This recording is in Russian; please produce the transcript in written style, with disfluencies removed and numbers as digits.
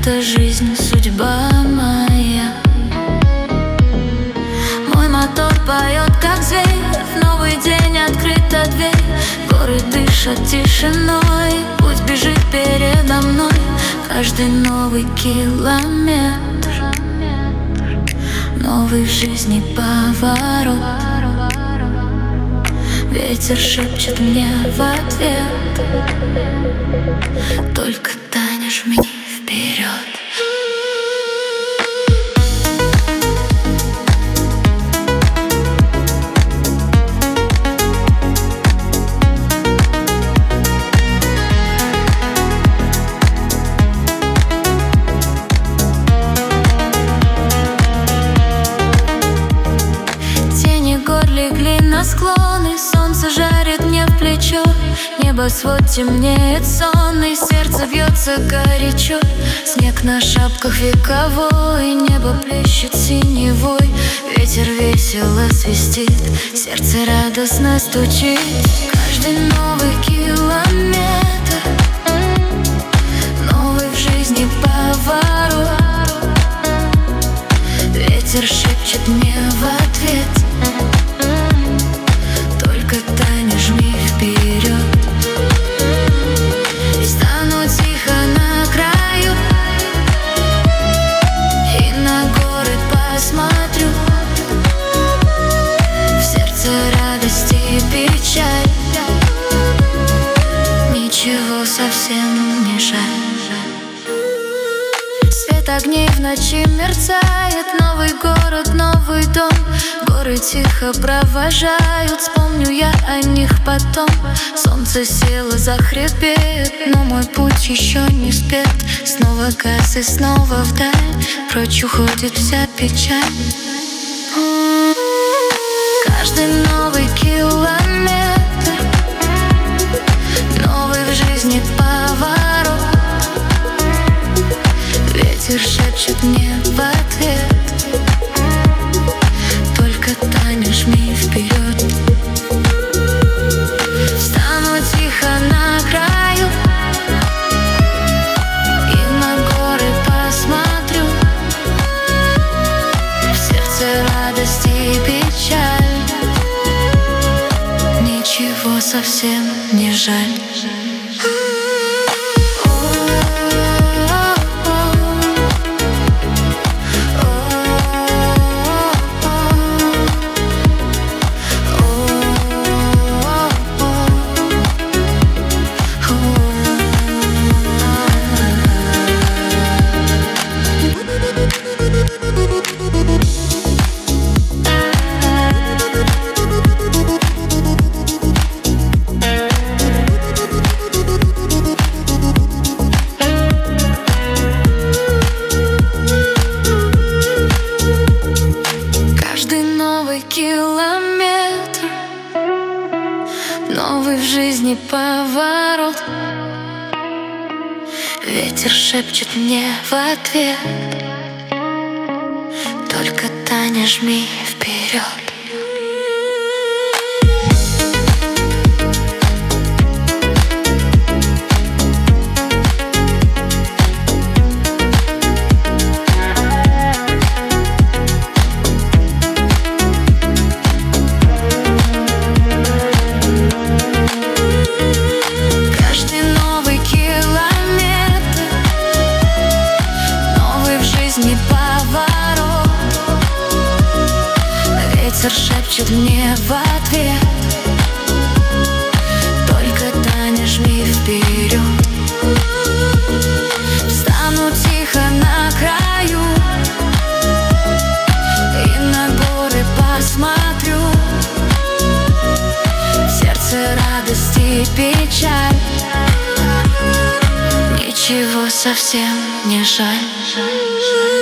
это жизнь, судьба моя. Мой мотор поет, как зверь. В новый день открыта дверь. Горы дышат тишиной. Путь бежит передо мной. Каждый новый километр, новый в жизни поворот. Ветер шепчет мне в ответ: только, Таня, жми вперед. Легли на склоны, солнце жарит мне в плечо. Небосвод темнеет сонный, сердце бьется горячо. Снег на шапках вековой, небо плещет синевой. Ветер весело свистит, сердце радостно стучит. Каждый новый километр, новый в жизни поворот. Ветер шепчет мне в ответ: Таня, жми вперед. И стану тихо на краю, и на горы посмотрю. В сердце радость и печаль, ничего совсем не жаль. Свет огней в ночи мерцает. Новый город, новый дом. Горы тихо провожают, вспомню я о них потом. Солнце село за хребет, но мой путь еще не спет. Снова газ и снова вдаль, прочь уходит вся печаль. Каждый новый километр, новый в жизни поворот. Ветер шепчет мне в ответ: только, Таня, жми вперед. Встану тихо на краю, и на горы посмотрю. В сердце радость и печаль, ничего совсем не жаль. Километр, новый в жизни поворот. Ветер шепчет мне в ответ: только, Таня, жми вперед. Ветер шепчет мне в ответ: только, Таня, жми вперед. Встану тихо на краю, и на горы посмотрю. В сердце радость и печаль, ничего совсем не жаль.